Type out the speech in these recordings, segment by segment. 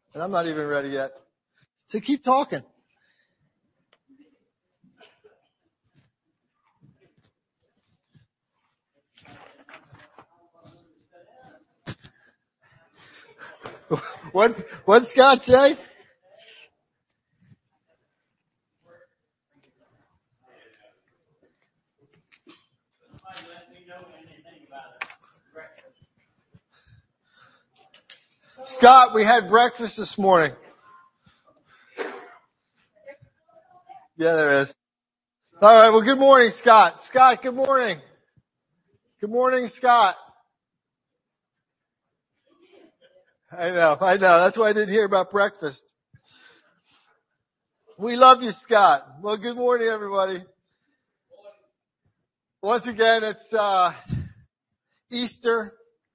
And I'm not even ready yet. So keep talking. What'd Scott say? Scott, we had breakfast this morning. Yeah, there is. All right. Well, good morning, Scott. Scott, good morning. Good morning, Scott. I know. That's why I didn't hear about breakfast. We love you, Scott. Well, good morning, everybody. Once again, it's Easter,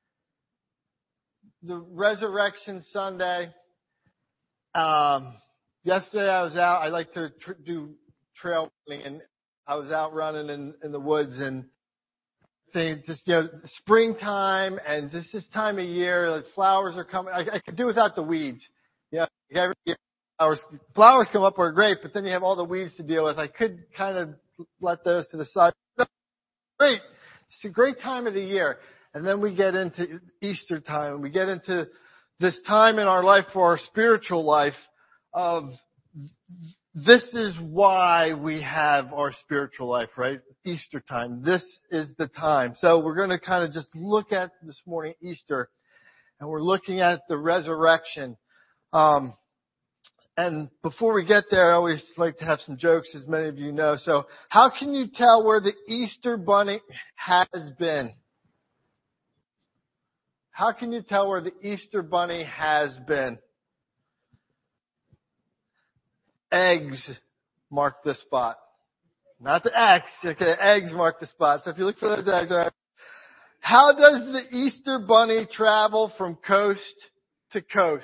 the Resurrection Sunday. Yesterday I was out. I like to do trail running, and I was out running in the woods, and just springtime, and just this time of year, like flowers are coming. I could do without the weeds. Every year flowers come up are great, but then you have all the weeds to deal with. I could kind of let those to the side. Great. It's a great time of the year. And then we get into Easter time. We get into this time in our life for our spiritual life of this is why we have our spiritual life, right? Easter time. This is the time. So we're going to kind of just look at this morning Easter, and we're looking at the resurrection. And before we get there, I always like to have some jokes, as many of you know. So how can you tell where the Easter bunny has been? How can you tell where the Easter bunny has been? Eggs mark the spot. Not the X. Okay, eggs mark the spot. So if you look for those eggs, all right. How does the Easter bunny travel from coast to coast?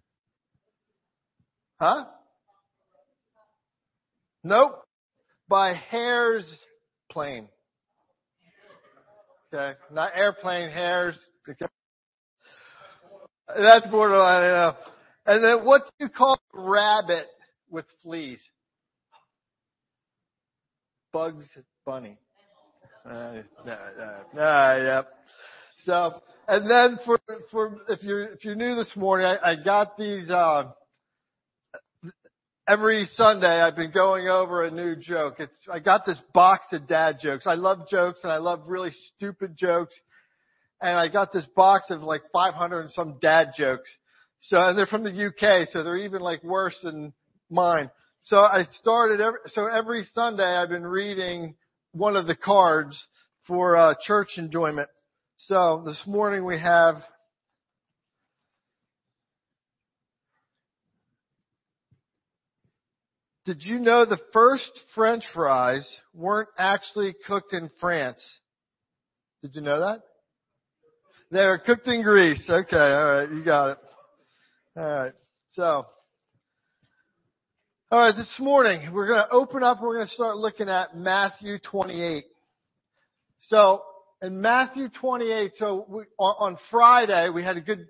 Huh? Nope. By hare's plane. Okay. Not airplane, hares. Okay. That's borderline, I know. And then what do you call a rabbit with fleas? Bugs Bunny. Yep. So, and then for if you're new this morning, I got these, every Sunday I've been going over a new joke. I got this box of dad jokes. I love jokes, and I love really stupid jokes. And I got this box of like 500 and some dad jokes. So, and they're from the UK, so they're even like worse than mine. So I started every Sunday I've been reading one of the cards for church enjoyment. So this morning we have did you know the first French fries weren't actually cooked in France? Did you know that? They were cooked in Greece. Okay, all right, you got it. All right. So, all right, this morning we're going to open up. We're going to start looking at Matthew 28. So, in Matthew 28, on Friday we had a good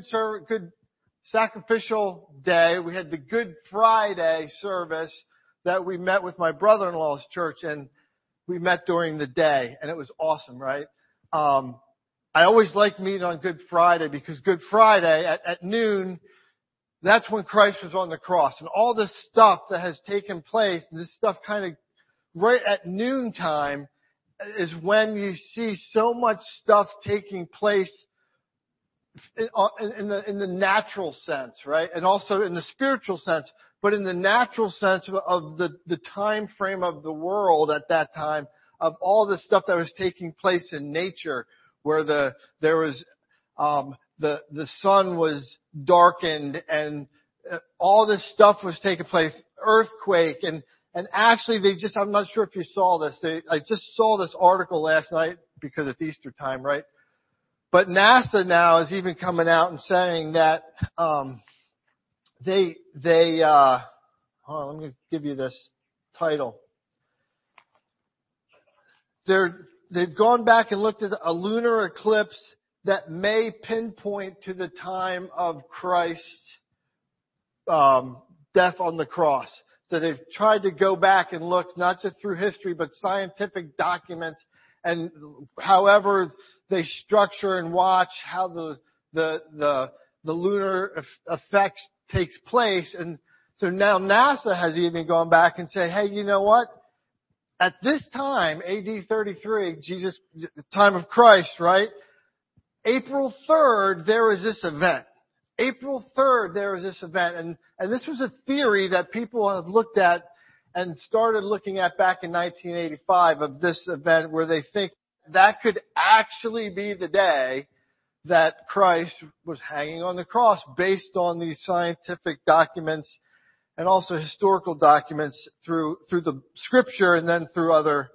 sacrificial day. We had the Good Friday service that we met with my brother-in-law's church, and we met during the day, and it was awesome, right? I always like meeting on Good Friday because Good Friday at noon, that's when Christ was on the cross, and all this stuff that has taken place, this stuff kind of right at noontime is when you see so much stuff taking place in the natural sense, right? And also in the spiritual sense, but in the natural sense of the time frame of the world at that time, of all the stuff that was taking place in nature, where the sun was darkened and all this stuff was taking place, earthquake, and actually I'm not sure if you saw this, I just saw this article last night because it's Easter time, right? But NASA now is even coming out and saying that hold on, let me give you this title. They've gone back and looked at a lunar eclipse that may pinpoint to the time of Christ death on the cross. So they've tried to go back and look not just through history, but scientific documents, and however they structure and watch how the lunar effect takes place. And so now NASA has even gone back and said, hey, you know what? At this time, AD 33, the time of Christ, right? April 3rd, there was this event. April 3rd, there was this event. And this was a theory that people have looked at and started looking at back in 1985 of this event where they think that could actually be the day that Christ was hanging on the cross based on these scientific documents and also historical documents through the scripture and then through other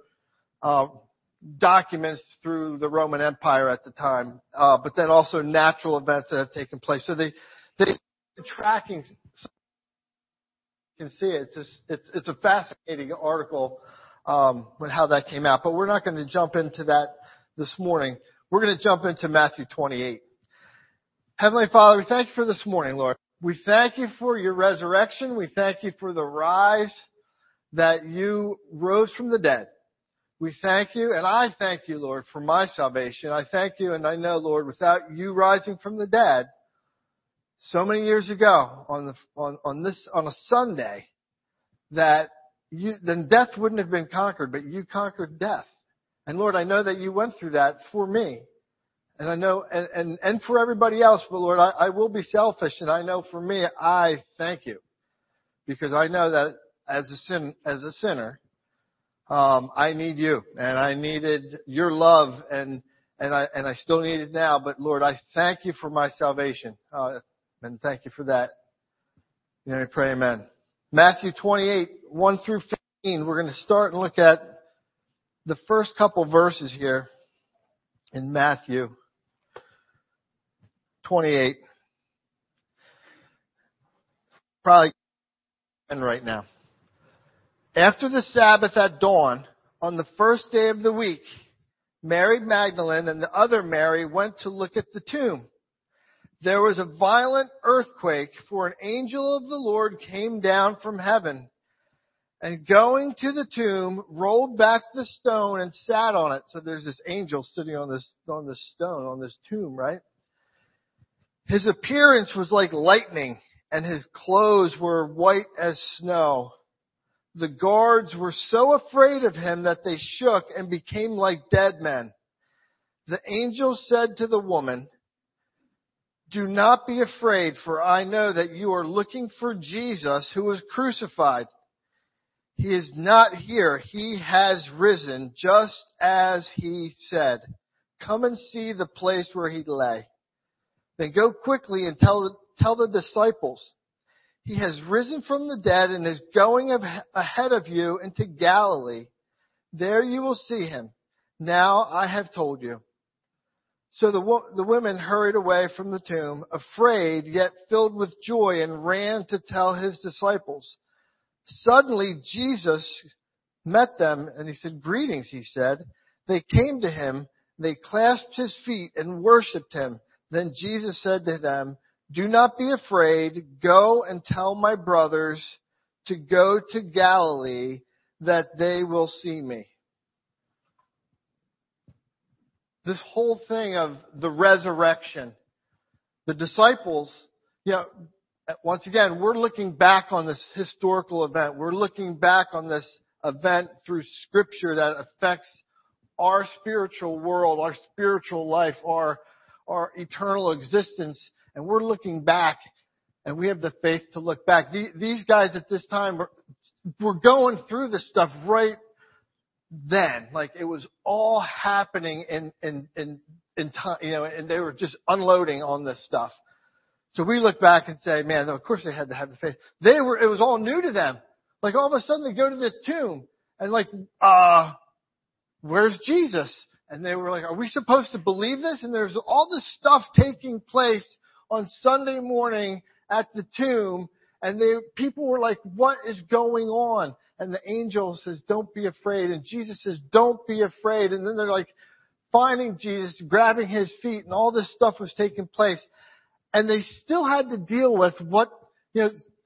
documents through the Roman Empire at the time, but then also natural events that have taken place. So they tracking. You can see it. It's a fascinating article on how that came out. But we're not going to jump into that this morning. We're going to jump into Matthew 28. Heavenly Father, we thank you for this morning, Lord. We thank you for your resurrection. We thank you for the rise that you rose from the dead. We thank you, and I thank you, Lord, for my salvation. I thank you, and I know, Lord, without you rising from the dead, so many years ago on a Sunday, that then death wouldn't have been conquered, but you conquered death. And Lord, I know that you went through that for me. And I know, and for everybody else, but Lord, I will be selfish, and I know for me, I thank you. Because I know that as a sinner, I need you, and I needed your love, and I still need it now, but Lord, I thank you for my salvation, and thank you for that. You know, I pray amen. Matthew 28, 1 through 15, we're going to start and look at the first couple verses here in Matthew 28. Probably right now. After the Sabbath at dawn, on the first day of the week, Mary Magdalene and the other Mary went to look at the tomb. There was a violent earthquake, for an angel of the Lord came down from heaven, and going to the tomb, rolled back the stone and sat on it. So there's this angel sitting on this stone, on this tomb, right? His appearance was like lightning, and his clothes were white as snow. The guards were so afraid of him that they shook and became like dead men. The angel said to the woman, "Do not be afraid, for I know that you are looking for Jesus who was crucified. He is not here. He has risen, just as he said. Come and see the place where he lay. Then go quickly and tell the disciples, he has risen from the dead and is going ahead of you into Galilee. There you will see him. Now I have told you." So the women hurried away from the tomb, afraid yet filled with joy, and ran to tell his disciples. Suddenly Jesus met them, and he said, "Greetings," he said. They came to him, they clasped his feet and worshipped him. Then Jesus said to them, "Do not be afraid. Go and tell my brothers to go to Galilee, that they will see me." This whole thing of the resurrection, the disciples, once again, we're looking back on this historical event. We're looking back on this event through Scripture that affects our spiritual world, our spiritual life, our eternal existence. And we're looking back, and we have the faith to look back. These guys at this time were going through this stuff right then. Like it was all happening in time, and they were just unloading on this stuff. So we look back and say, man, of course they had to have the faith. It was all new to them. Like all of a sudden they go to this tomb and where's Jesus? And they were like, are we supposed to believe this? And there's all this stuff taking place on Sunday morning at the tomb. And people were like, what is going on? And the angel says, don't be afraid. And Jesus says, don't be afraid. And then they're like finding Jesus, grabbing his feet, and all this stuff was taking place. And they still had to deal with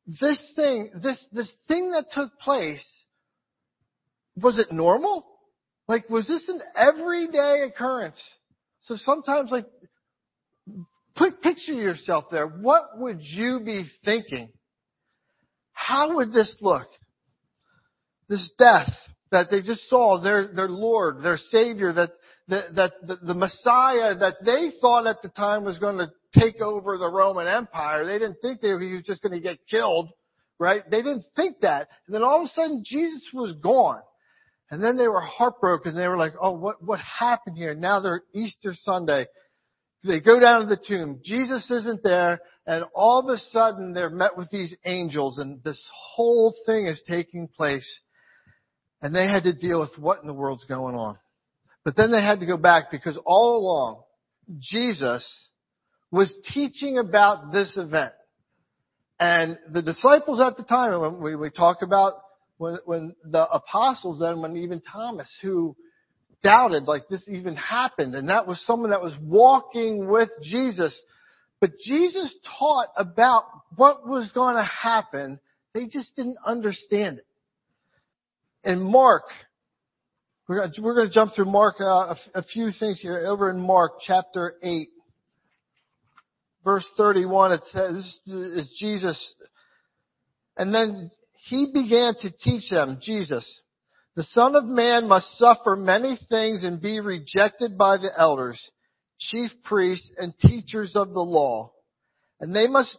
this thing that took place, was it normal? Like, was this an everyday occurrence? So sometimes, like, picture yourself there. What would you be thinking? How would this look? This death that they just saw, their Lord, their Savior, that the Messiah that they thought at the time was going to take over the Roman Empire. They didn't think he was just going to get killed, right? They didn't think that. And then all of a sudden, Jesus was gone. And then they were heartbroken. They were like, oh, what happened here? Now they're Easter Sunday. They go down to the tomb. Jesus isn't there. And all of a sudden, they're met with these angels. And this whole thing is taking place. And they had to deal with what in the world's going on. But then they had to go back because all along, Jesus was teaching about this event. And the disciples at the time, and when we talk about when the apostles then, when even Thomas, who doubted like this even happened, and that was someone that was walking with Jesus. But Jesus taught about what was going to happen. They just didn't understand it. In Mark, we're going to jump through Mark a few things here. Over in Mark chapter 8, verse 31, it says, is Jesus. And then he began to teach them, Jesus, the Son of Man must suffer many things and be rejected by the elders, chief priests, and teachers of the law. And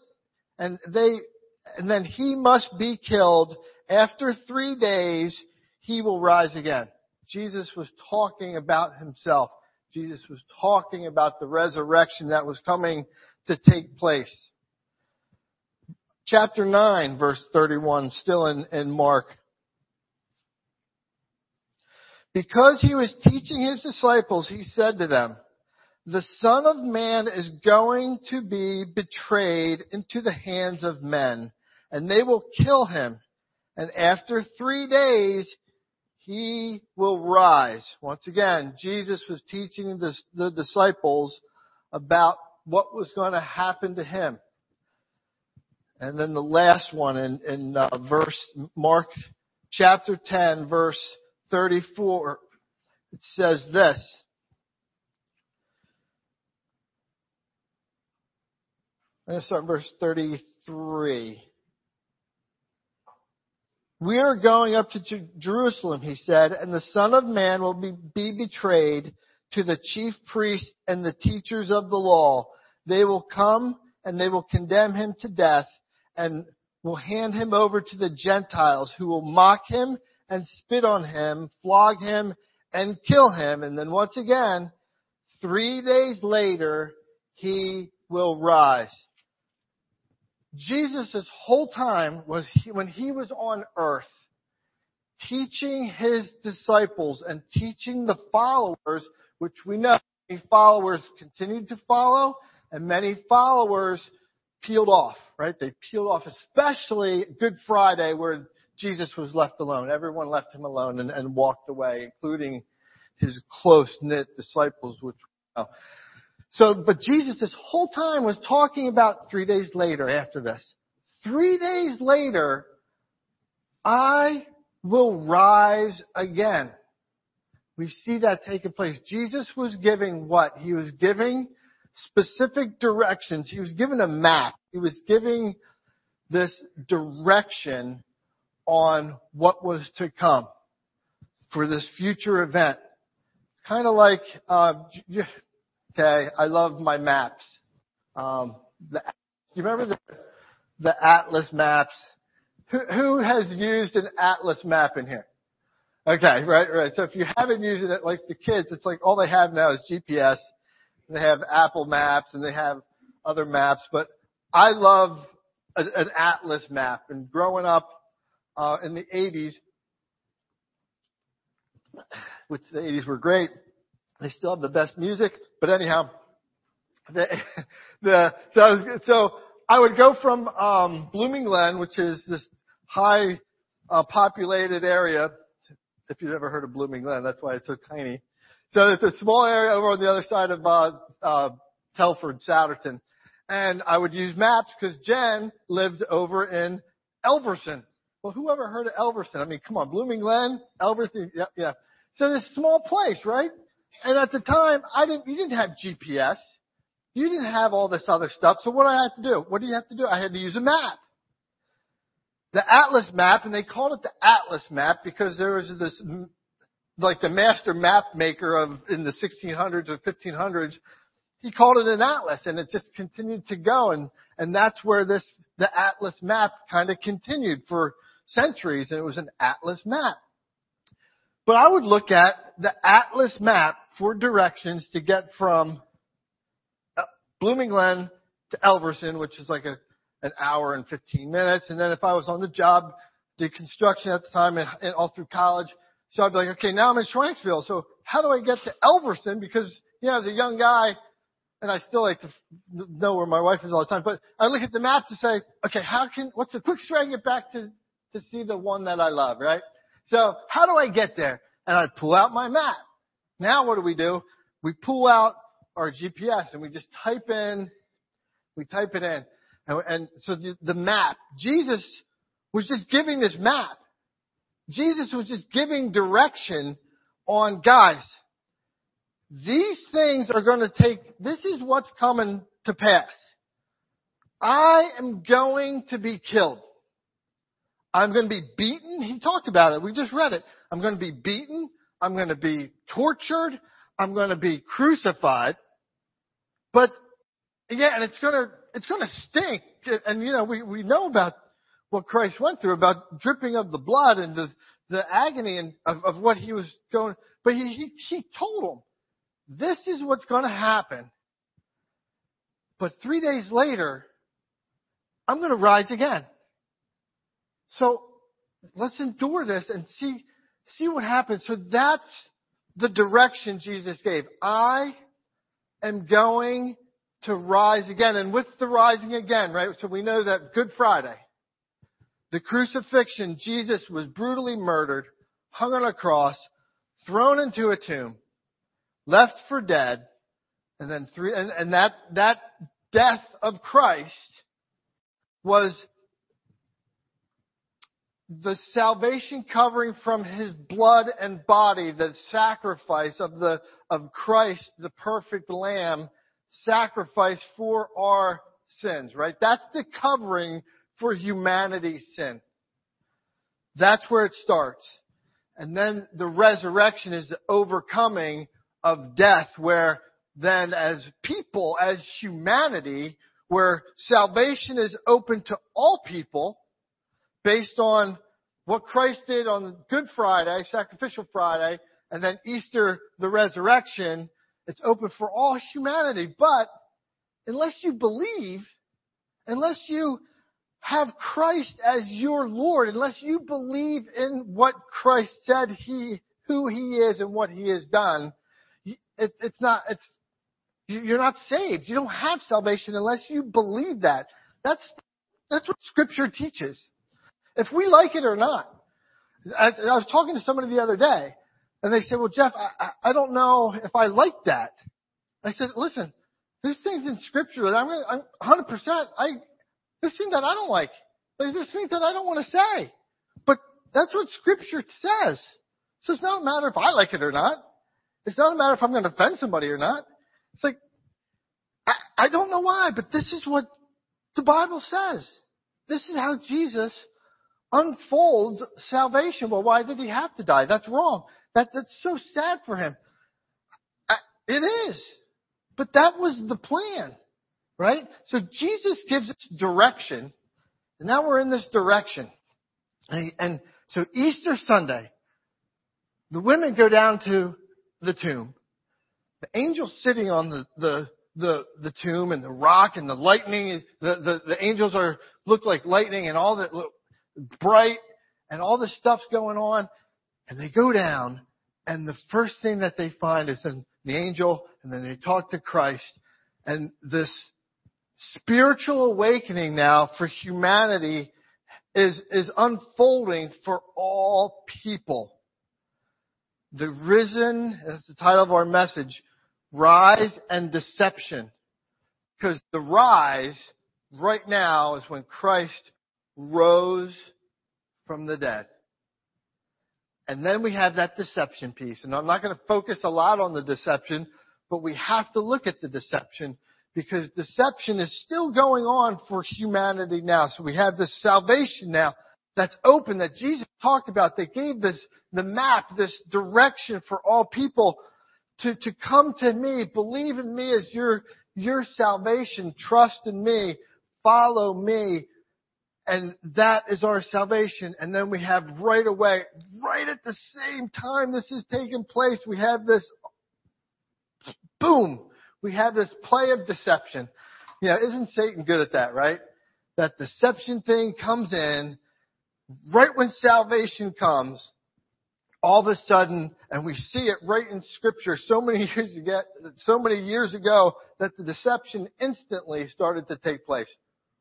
then he must be killed. After 3 days, he will rise again. Jesus was talking about himself. Jesus was talking about the resurrection that was coming to take place. Chapter 9, verse 31, still in Mark. Because he was teaching his disciples, he said to them, the Son of Man is going to be betrayed into the hands of men, and they will kill him. And after 3 days, he will rise. Once again, Jesus was teaching the disciples about what was going to happen to him. And then the last one in Mark chapter 10, verse 34, it says this. I'm going to start in verse 33. We are going up to Jerusalem, he said, and the Son of Man will be betrayed to the chief priests and the teachers of the law. They will come and they will condemn him to death and will hand him over to the Gentiles, who will mock him and spit on him, flog him and kill him. And then once again, 3 days later, he will rise. Jesus' whole time was when he was on earth, teaching his disciples and teaching the followers, which we know many followers continued to follow and many followers peeled off, right? They peeled off, especially Good Friday, where Jesus was left alone. Everyone left him alone and walked away, including his close-knit disciples, which we know. But Jesus this whole time was talking about 3 days later after this. 3 days later, I will rise again. We see that taking place. Jesus was giving what? He was giving specific directions. He was given a map. He was giving this direction on what was to come for this future event. Kind of like, okay, I love my maps. Do you remember the Atlas maps? Who has used an Atlas map in here? Okay, right. So if you haven't used it, like the kids, it's like all they have now is GPS. And they have Apple Maps and they have other maps. But I love an Atlas map. And growing up in the 80s, which the 80s were great, they still have the best music. But anyhow, so I would go from Blooming Glen, which is this high populated area. If you've ever heard of Blooming Glen, that's why it's so tiny. So it's a small area over on the other side of Telford, Souderton. And I would use maps because Jen lived over in Elverson. Well, who ever heard of Elverson? I mean, come on, Blooming Glen, Elverson, yeah. So this small place, right? And at the time, you didn't have GPS. You didn't have all this other stuff. So what do I have to do? What do you have to do? I had to use a map. The Atlas map, and they called it the Atlas map because there was this, like the master map maker in the 1600s or 1500s, he called it an atlas, and it just continued to go, and that's where the Atlas map kind of continued for centuries, and it was an Atlas map. But I would look at the Atlas map for directions to get from Blooming Glen to Elverson, which is like an hour and 15 minutes. And then if I was on the job, did construction at the time and all through college. So I'd be like, okay, now I'm in Schwanksville. So how do I get to Elverson? Because, as a young guy, and I still like to know where my wife is all the time, but I look at the map to say, okay, what's the quickest way I can get back to see the one that I love, right? So how do I get there? And I pull out my map. Now what do? We pull out our GPS and we just type it in. And so the map, Jesus was just giving this map. Jesus was just giving direction on, guys, these things are going to this is what's coming to pass. I am going to be killed. I'm going to be beaten. He talked about it. We just read it. I'm going to be beaten. I'm going to be tortured. I'm going to be crucified. But yeah, and it's going to stink. And we know about what Christ went through, about dripping of the blood and the agony of what he was going. But he told them, this is what's going to happen. But 3 days later, I'm going to rise again. So let's endure this and see what happens. So that's the direction Jesus gave. I am going to rise again. And with the rising again, right? So we know that Good Friday, the crucifixion, Jesus was brutally murdered, hung on a cross, thrown into a tomb, left for dead, and then that death of Christ was the salvation covering from his blood and body, the sacrifice of Christ, the perfect lamb, sacrifice for our sins, right? That's the covering for humanity's sin. That's where it starts. And then the resurrection is the overcoming of death, where then as people, as humanity, where salvation is open to all people based on what Christ did on Good Friday, Sacrificial Friday, and then Easter, the resurrection, it's open for all humanity. But unless you believe, unless you have Christ as your Lord, unless you believe in what Christ said who he is and what he has done, you're not saved. You don't have salvation unless you believe that. That's what Scripture teaches. If we like it or not. I was talking to somebody the other day, and they said, well, Jeff, I don't know if I like that. I said, listen, there's things in Scripture that I'm 100%, there's things that I don't like. There's things that I don't want to say. But that's what Scripture says. So it's not a matter if I like it or not. It's not a matter if I'm going to offend somebody or not. It's like, I don't know why, but this is what the Bible says. This is how Jesus unfolds salvation. Well, why did he have to die? That's wrong. That's so sad for him. It is. But that was the plan, right? So Jesus gives us direction, and now we're in this direction. And so Easter Sunday, the women go down to the tomb. The angel sitting on the tomb and the rock and the lightning, the angels look like lightning and all that look bright and all this stuff's going on. And they go down, and the first thing that they find is the angel, and then they talk to Christ. And this spiritual awakening now for humanity is unfolding for all people. The risen, that's the title of our message, Rise and Deception. Because the rise right now is when Christ rose from the dead. And then we have that deception piece. And I'm not going to focus a lot on the deception, but we have to look at the deception because deception is still going on for humanity now. So we have this salvation now that's open that Jesus talked about. They gave the map, this direction for all people to come to me, believe in me as your salvation, trust in me, follow me. And that is our salvation. And then we have right away, right at the same time this is taking place, we have this boom. We have this play of deception. You know, isn't Satan good at that, right? That deception thing comes in right when salvation comes, all of a sudden, and we see it right in Scripture so many years ago that the deception instantly started to take place.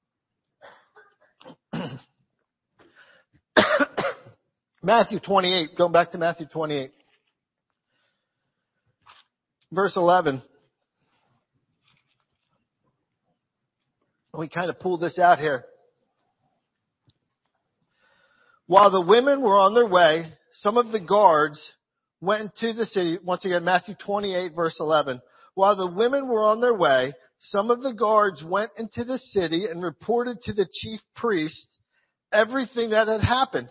Matthew 28, going back to Matthew 28. Verse 11. We kind of pulled this out here. While the women were on their way, some of the guards went into the city. Once again, Matthew 28, verse 11. While the women were on their way, some of the guards went into the city and reported to the chief priest everything that had happened.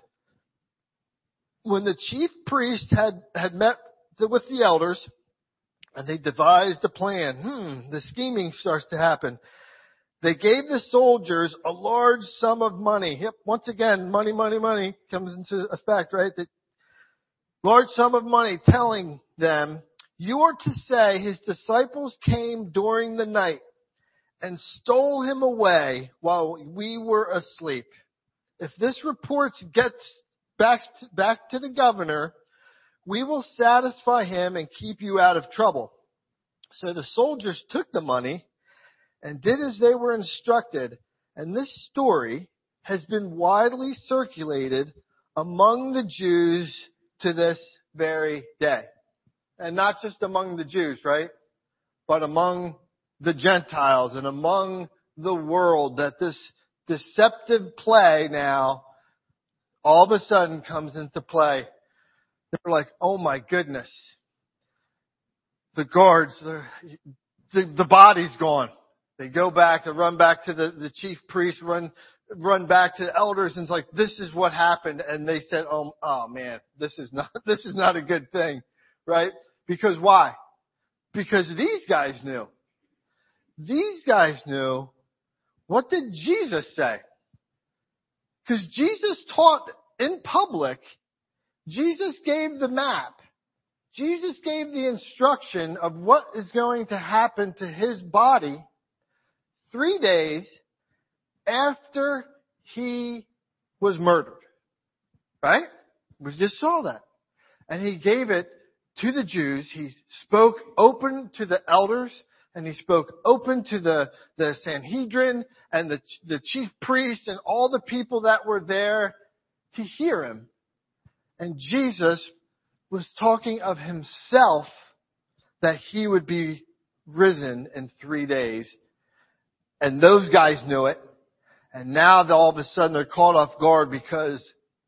When the chief priest had met with the elders, and they devised a plan, the scheming starts to happen. They gave the soldiers a large sum of money. Yep, once again, money comes into effect, right? The large sum of money telling them, you are to say his disciples came during the night and stole him away while we were asleep. If this report gets back to the governor, we will satisfy him and keep you out of trouble. So the soldiers took the money and did as they were instructed. And this story has been widely circulated among the Jews to this very day. And not just among the Jews, right? But among the Gentiles and among the world, that this deceptive play now all of a sudden comes into play. They're like, oh my goodness. The guards, the body's gone. They go back, they run back to the chief priest, run back to the elders, and it's like, this is what happened. And they said, oh man, this is not a good thing, right? Because why? Because these guys knew. These guys knew. What did Jesus say? Because Jesus taught in public. Jesus gave the map. Jesus gave the instruction of what is going to happen to his body 3 days after he was murdered. Right? We just saw that. And he gave it to the Jews. He spoke open to the elders, and he spoke open to the Sanhedrin and the chief priests and all the people that were there to hear him. And Jesus was talking of himself, that he would be risen in 3 days. And those guys knew it. And now all of a sudden they're caught off guard because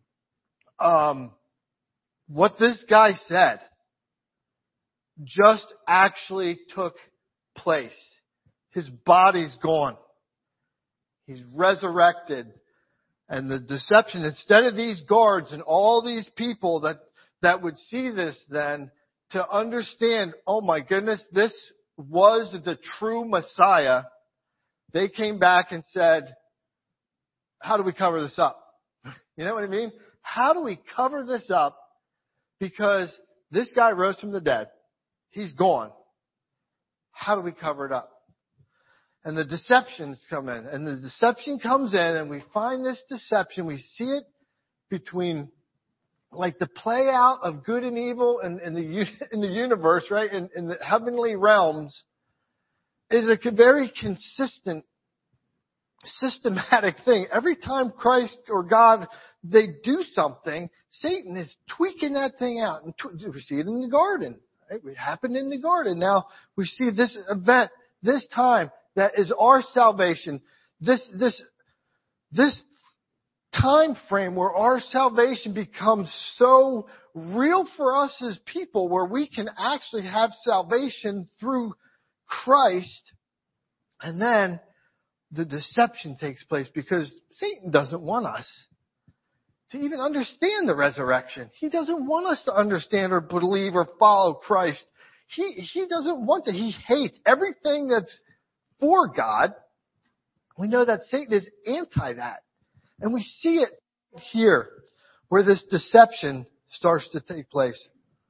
what this guy said just actually took place. His body's gone. He's resurrected. And the deception, instead of these guards and all these people that would see this then, to understand, oh my goodness, this was the true Messiah, they came back and said, how do we cover this up? You know what I mean? How do we cover this up? Because this guy rose from the dead. He's gone. How do we cover it up? And the deceptions come in. And the deception comes in, and we find this deception. We see it between, like, the play out of good and evil in the universe, right? In the heavenly realms, is a very consistent, systematic thing. Every time Christ or God, they do something, Satan is tweaking that thing out. And we see it in the garden. Right? It happened in the garden. Now we see this event, this time, that is our salvation. This time frame where our salvation becomes so real for us as people, where we can actually have salvation through Christ. And then the deception takes place, because Satan doesn't want us to even understand the resurrection. He doesn't want us to understand or believe or follow Christ. He doesn't want that. He hates everything that's for God. We know that Satan is anti that. And we see it here, where this deception starts to take place.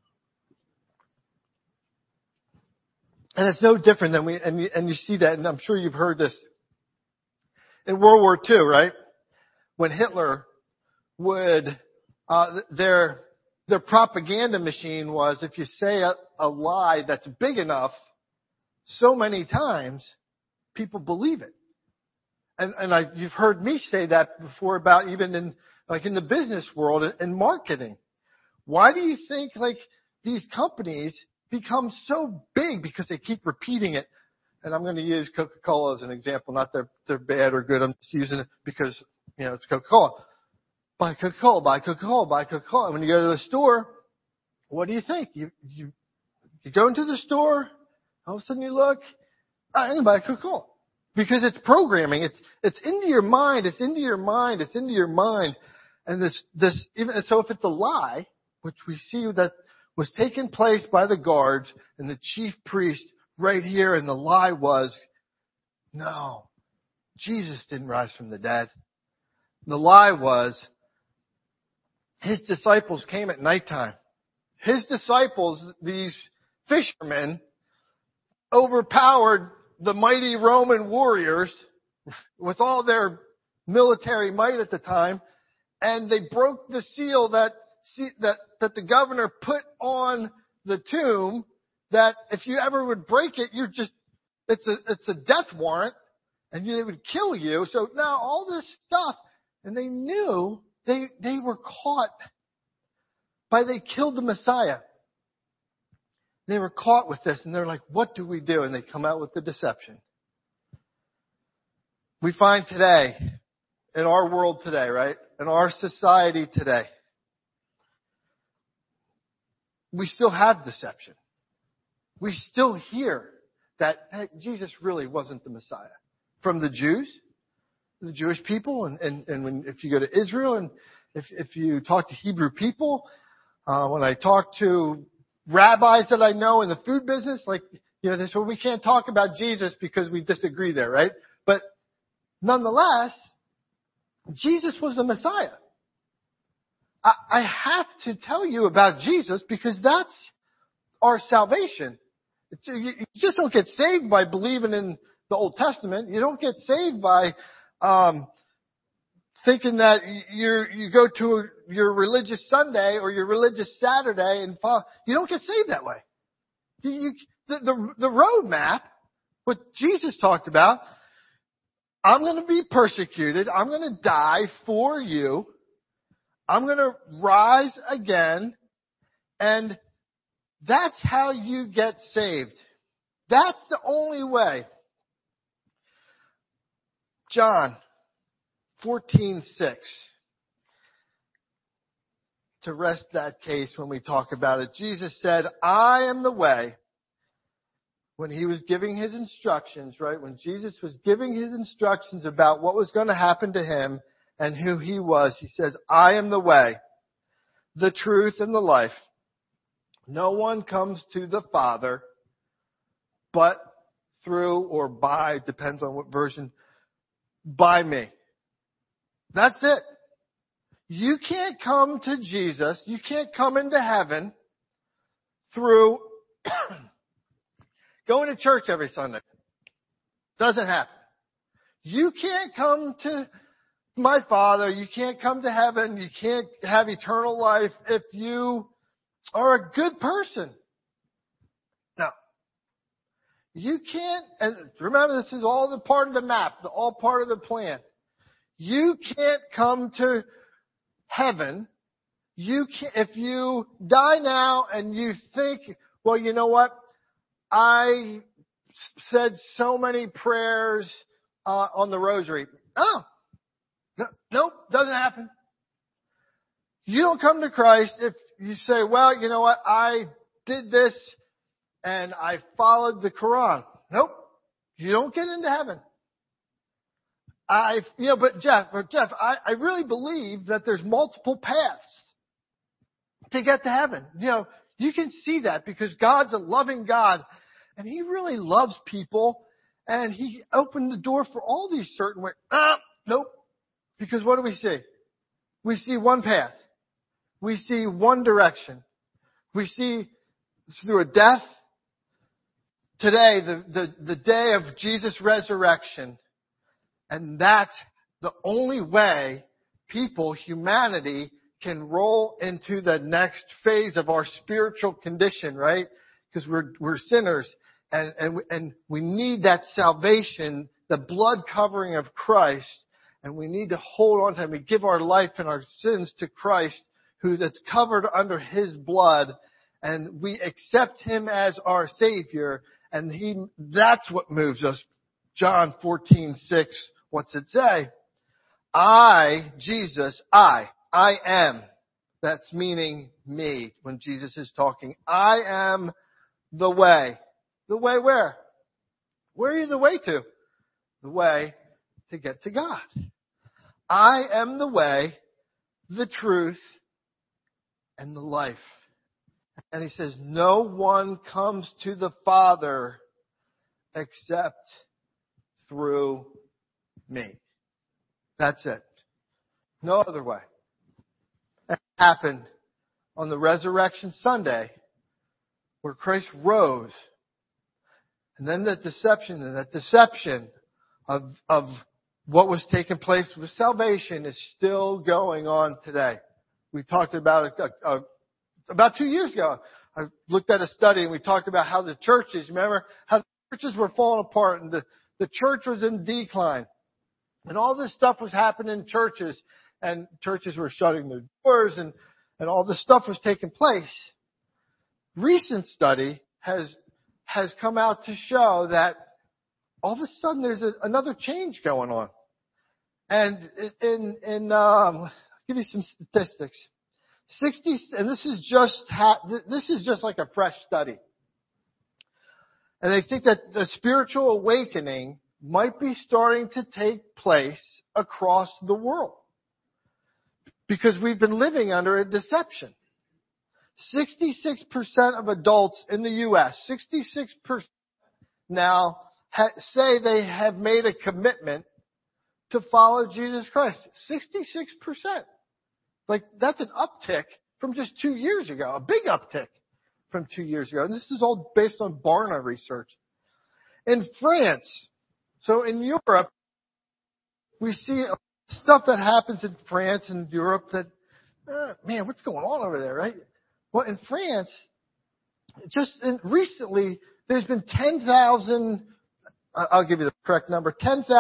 And it's no different than and you see that, and I'm sure you've heard this in World War II, right? When Hitler would, their propaganda machine was, if you say a lie that's big enough so many times, people believe it. And you've heard me say that before about even in the business world and marketing. Why do you think these companies become so big? Because they keep repeating it. And I'm going to use Coca-Cola as an example. Not that they're bad or good. I'm just using it because, it's Coca-Cola. Buy Coca-Cola, buy Coca-Cola, buy Coca-Cola. And when you go to the store, what do you think? You go into the store, all of a sudden you look, I'm going to buy Coca-Cola. Because it's programming. It's into your mind. It's into your mind. It's into your mind. And so if it's a lie, which we see that was taken place by the guards and the chief priest right here, and the lie was, no, Jesus didn't rise from the dead. The lie was, his disciples came at nighttime. His disciples, these fishermen, overpowered the mighty Roman warriors with all their military might at the time, and they broke the seal that the governor put on the tomb, that if you ever would break it, it's a death warrant, and they would kill you. So now all this stuff, and they knew they were caught they killed the Messiah. They were caught with this, and they're like, what do we do? And they come out with the deception. We find today, in our world today, right? In our society today, we still have deception. We still hear that Jesus really wasn't the Messiah. From the Jews, the Jewish people, and if you go to Israel, and if you talk to Hebrew people, when I talk to rabbis that I know in the food business, they say, well, we can't talk about Jesus because we disagree there, right? But nonetheless, Jesus was the Messiah. I have to tell you about Jesus because that's our salvation. You just don't get saved by believing in the Old Testament. You don't get saved by thinking that you go to your religious Sunday or your religious Saturday and follow. You don't get saved that way. The roadmap, what Jesus talked about, I'm going to be persecuted. I'm going to die for you. I'm going to rise again. And that's how you get saved. That's the only way. John 14:6. To rest that case when we talk about it, Jesus said, I am the way. When he was giving his instructions, right? When Jesus was giving his instructions about what was going to happen to him and who he was, he says, I am the way, the truth, and the life. No one comes to the Father but through or by, depends on what version, by me. That's it. You can't come to Jesus, you can't come into heaven through going to church every Sunday. Doesn't happen. You can't come to my Father, you can't come to heaven, you can't have eternal life if you are a good person. No. You can't, and remember this is all the part of the map, all part of the plan. You can't come to heaven. You can't, if you die now and you think, well, you know what? I said so many prayers on the rosary. Oh, nope, Doesn't happen. You don't come to Christ if you say, well, you know what? I did this and I followed the Quran. Nope. You don't get into heaven. But Jeff, I really believe that there's multiple paths to get to heaven. You can see that because God's a loving God and He really loves people and He opened the door for all these certain ways. Nope. Because what do we see? We see one path. We see one direction. We see through a death. Today, the day of Jesus' resurrection. And that's the only way humanity, can roll into the next phase of our spiritual condition, right? Because we're sinners and we need that salvation, the blood covering of Christ, and we need to hold on to Him. We give our life and our sins to Christ, that's covered under His blood, and we accept Him as our Savior, and that's what moves us. John 14:6. What's it say? Jesus, I am. That's meaning me when Jesus is talking. I am the way. The way where? Where are you the way to? The way to get to God. I am the way, the truth, and the life. And He says, no one comes to the Father except through me. That's it. No other way. That happened on the Resurrection Sunday where Christ rose. And then that deception of what was taking place with salvation is still going on today. We talked about it about 2 years ago. I looked at a study and we talked about how the churches, remember how the churches were falling apart and the church was in decline. And all this stuff was happening in churches, and churches were shutting their doors, and all this stuff was taking place. Recent study has come out to show that all of a sudden there's another change going on. And I'll give you some statistics. 60, and this is just like a fresh study. And they think that the spiritual awakening might be starting to take place across the world because we've been living under a deception. 66% of adults in the U.S., 66% now say they have made a commitment to follow Jesus Christ. 66%. Like, that's an uptick from just 2 years ago, a big uptick from 2 years ago. And this is all based on Barna research. In France, so in Europe, we see stuff that happens in France and Europe that, man, what's going on over there, right? Well, in France, recently, there's been 10,000, I'll give you the correct number,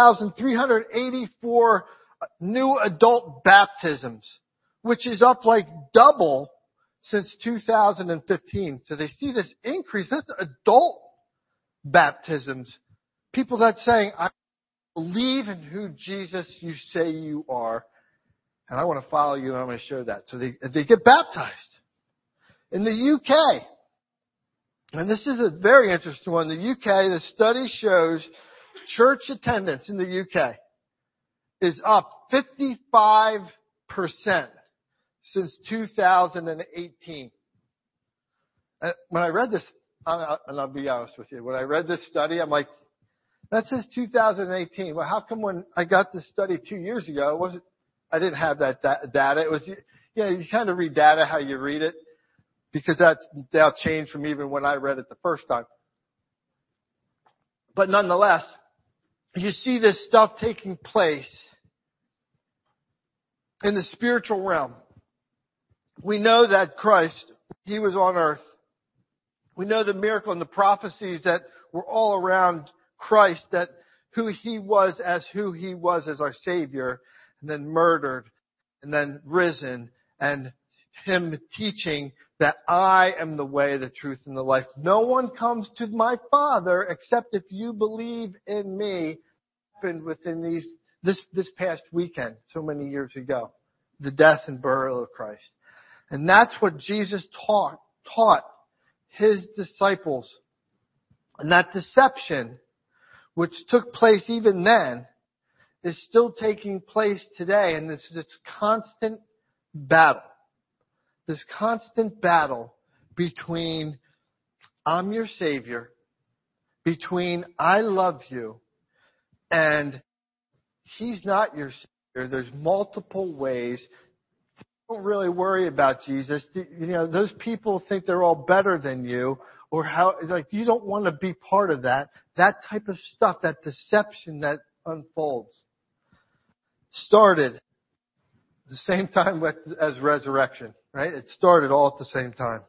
10,384 new adult baptisms, which is up like double since 2015. So they see this increase. That's adult baptisms. People that's saying, I believe in who Jesus you say you are, and I want to follow you, and I'm going to show that. So they get baptized. In the UK, and this is a very interesting one, the UK, the study shows church attendance in the UK is up 55% since 2018. When I read this, and I'll be honest with you, when I read this study, I'm like, that says 2018. Well, how come when I got this study 2 years ago, I didn't have that data. It was, you kind of read data how you read it, because that'll change from even when I read it the first time. But nonetheless, you see this stuff taking place in the spiritual realm. We know that Christ, He was on earth. We know the miracle and the prophecies that were all around Christ, that who He was as our Savior, and then murdered, and then risen, and Him teaching that I am the way, the truth, and the life. No one comes to my Father except if you believe in me. Happened within these this past weekend, so many years ago, the death and burial of Christ. And that's what Jesus taught his disciples. And that deception, which took place even then, is still taking place today. And this constant battle. This constant battle between I'm your Savior, between I love you, and He's not your Savior. There's multiple ways. Don't really worry about Jesus. Those people think they're all better than you, or you don't want to be part of that. That type of stuff, that deception that unfolds, started the same time as resurrection, right? It started all at the same time.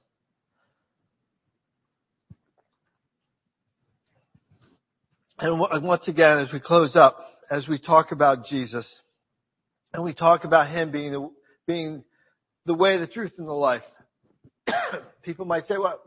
And once again, as we close up, as we talk about Jesus, and we talk about Him being the way, the truth, and the life, people might say, well,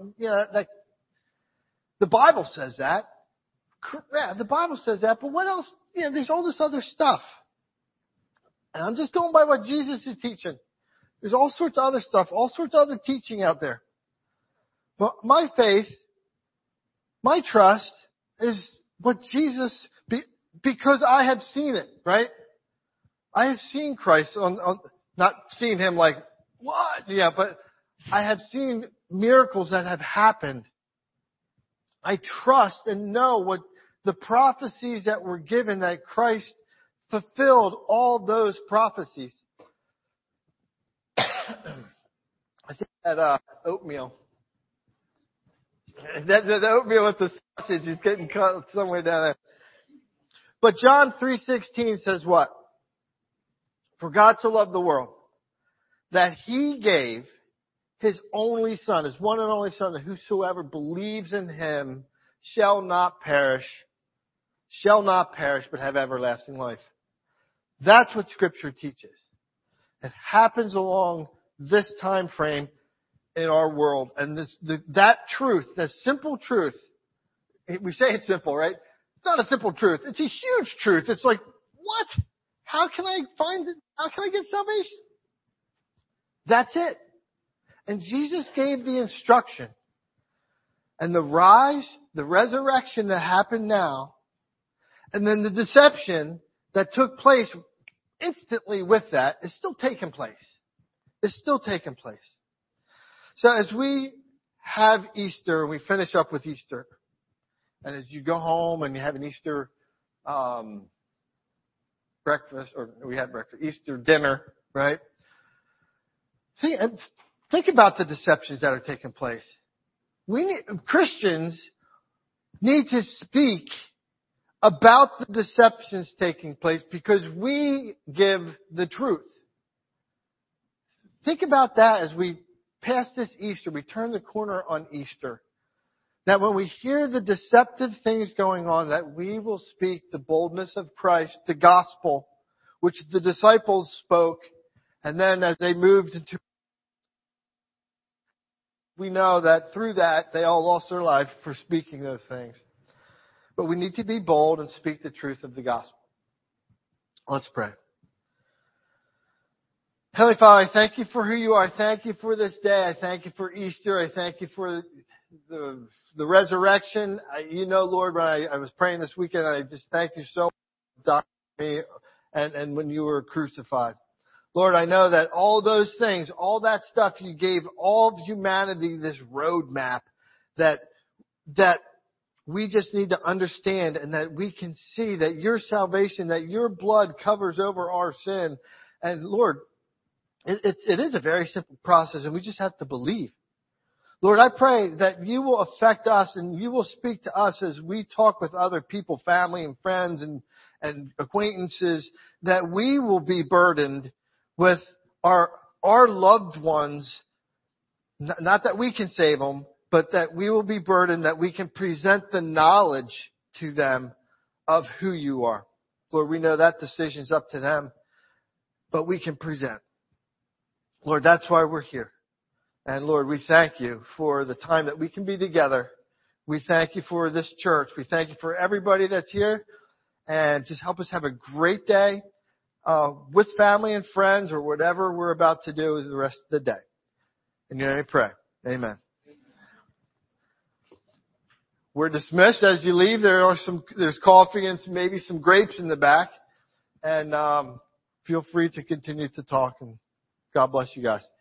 the Bible says that. Yeah, the Bible says that, but what else? There's all this other stuff. And I'm just going by what Jesus is teaching. There's all sorts of other stuff, all sorts of other teaching out there. But my faith, my trust is what Jesus, because I have seen it, right? I have seen Christ not seen Him like, what? Yeah, but I have seen miracles that have happened. I trust and know what the prophecies that were given, that Christ fulfilled all those prophecies. I think that oatmeal. The oatmeal with the sausage is getting cut somewhere down there. But John 3:16 says what? For God so loved the world that He gave His only Son, His one and only Son, that whosoever believes in Him shall not perish, but have everlasting life. That's what Scripture teaches. It happens along this time frame in our world. And that truth, that simple truth, we say it's simple, right? It's not a simple truth. It's a huge truth. It's like, what? How can I find it? How can I get salvation? That's it. And Jesus gave the instruction. And the rise, the resurrection that happened now, and then the deception that took place instantly with that is still taking place. It's still taking place. So as we have Easter, and we finish up with Easter, and as you go home and you have an Easter breakfast, or we had breakfast, Easter dinner, right? Think about the deceptions that are taking place. Christians need to speak about the deceptions taking place because we give the truth. Think about that as we pass this Easter, we turn the corner on Easter. That when we hear the deceptive things going on, that we will speak the boldness of Christ, the gospel, which the disciples spoke, and then as they moved into, we know that through that, they all lost their life for speaking those things. But we need to be bold and speak the truth of the gospel. Let's pray. Heavenly Father, I thank You for who You are. I thank You for this day. I thank You for Easter. I thank You for the resurrection. Lord, when I was praying this weekend, I just thank You so much for me and when You were crucified. Lord, I know that all those things, all that stuff You gave all of humanity, this roadmap that we just need to understand, and that we can see that Your salvation, that Your blood covers over our sin. And Lord, it is a very simple process, and we just have to believe. Lord, I pray that You will affect us and You will speak to us as we talk with other people, family and friends and acquaintances, that we will be burdened with our loved ones. Not that we can save them, but that we will be burdened, that we can present the knowledge to them of who You are. Lord, we know that decision's up to them, but we can present. Lord, that's why we're here. And Lord, we thank You for the time that we can be together. We thank You for this church. We thank You for everybody that's here. and just help us have a great day with family and friends or whatever we're about to do the rest of the day. In your name I pray. Amen. We're dismissed. As you leave, there's coffee and maybe some grapes in the back. And feel free to continue to talk. And God bless you guys.